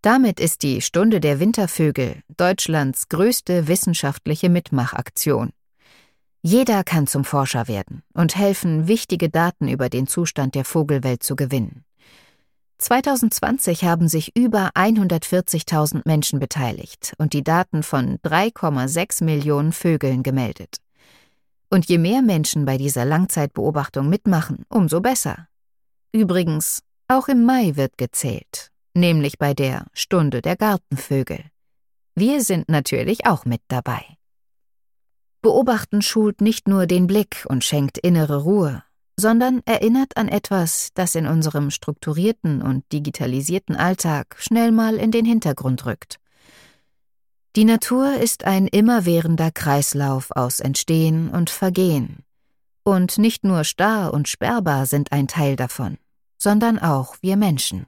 Damit ist die Stunde der Wintervögel Deutschlands größte wissenschaftliche Mitmachaktion. Jeder kann zum Forscher werden und helfen, wichtige Daten über den Zustand der Vogelwelt zu gewinnen. 2020 haben sich über 140.000 Menschen beteiligt und die Daten von 3,6 Millionen Vögeln gemeldet. Und je mehr Menschen bei dieser Langzeitbeobachtung mitmachen, umso besser. Übrigens, auch im Mai wird gezählt, nämlich bei der Stunde der Gartenvögel. Wir sind natürlich auch mit dabei. Beobachten schult nicht nur den Blick und schenkt innere Ruhe, sondern erinnert an etwas, das in unserem strukturierten und digitalisierten Alltag schnell mal in den Hintergrund rückt. Die Natur ist ein immerwährender Kreislauf aus Entstehen und Vergehen. Und nicht nur starr und sperrbar sind ein Teil davon, sondern auch wir Menschen.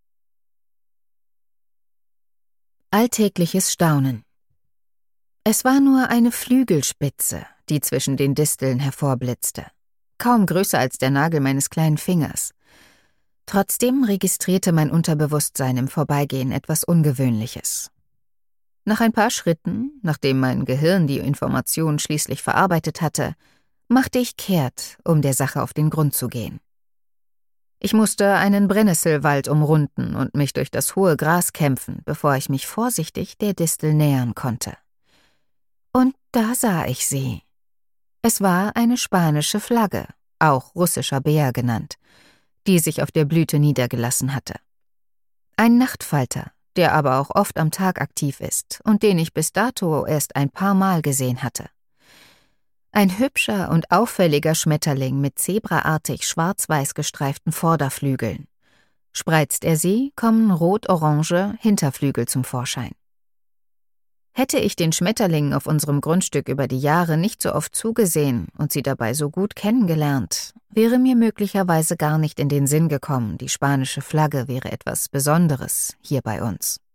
Alltägliches Staunen. Es war nur eine Flügelspitze, die zwischen den Disteln hervorblitzte, kaum größer als der Nagel meines kleinen Fingers. Trotzdem registrierte mein Unterbewusstsein im Vorbeigehen etwas Ungewöhnliches. Nach ein paar Schritten, nachdem mein Gehirn die Information schließlich verarbeitet hatte, machte ich kehrt, um der Sache auf den Grund zu gehen. Ich musste einen Brennnesselwald umrunden und mich durch das hohe Gras kämpfen, bevor ich mich vorsichtig der Distel nähern konnte. Und da sah ich sie. Es war eine spanische Flagge, auch russischer Bär genannt, die sich auf der Blüte niedergelassen hatte. Ein Nachtfalter, der aber auch oft am Tag aktiv ist und den ich bis dato erst ein paar Mal gesehen hatte. Ein hübscher und auffälliger Schmetterling mit zebraartig schwarz-weiß gestreiften Vorderflügeln. Spreizt er sie, kommen rot-orange Hinterflügel zum Vorschein. Hätte ich den Schmetterlingen auf unserem Grundstück über die Jahre nicht so oft zugesehen und sie dabei so gut kennengelernt, wäre mir möglicherweise gar nicht in den Sinn gekommen, die spanische Flagge wäre etwas Besonderes hier bei uns.